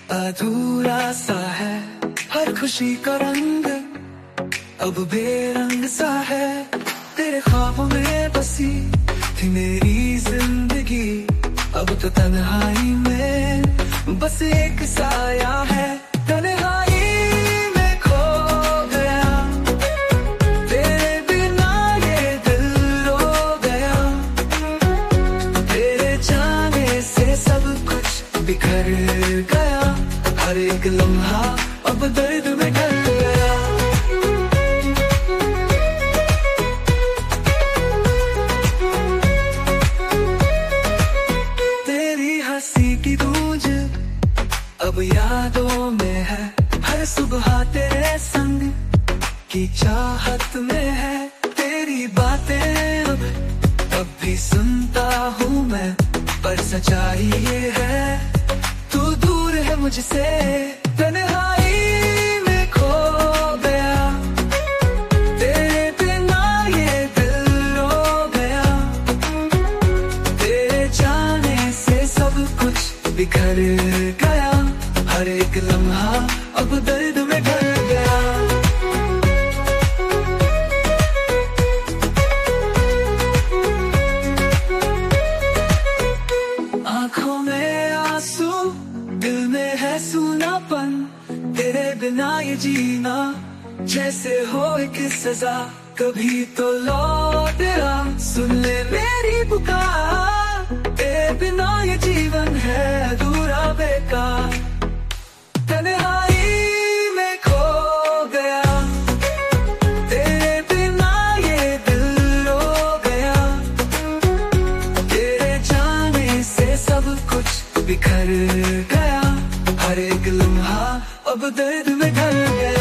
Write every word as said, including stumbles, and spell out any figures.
अधूरा सा है हर खुशी का रंग, अब बेरंग सा है। तेरे ख्वाबों में बसी थी मेरी जिंदगी, अब तो तन्हाई में बस एक साया है। तन्हाई में खो गया, तेरे बिना ये दिल रो गया। तेरे जाने से सब कुछ बिखर गया, हर एक लम्हा अब दर्द में ढल गया। तेरी हंसी की गूंज अब यादों में है, हर सुबह तेरे संग की चाहत में है। तेरी बातें अब अब भी सुनता हूँ मैं, पर सच्चाई ये है तू दूर है मुझसे। तन्हाई में खो गया, तेरे बिना ये दिल रो गया। तेरे जाने से सब कुछ बिखर गया, हर एक लम्हा अब दर्द में ढल गया। आंखों में आंसू, दिल में है सूनापन। तेरे बिना ये जीना जैसे हो एक सजा, कभी तो लौट आ सुन ले मेरी पुकार। तेरे बिना ये जीवन है अधूरा बेकार। तन्हाई में खो गया, तेरे बिना ये दिल रो गया। तेरे जाने से सब कुछ बिखर गया, हर एक लम्हा अब दर्द में ढल गया।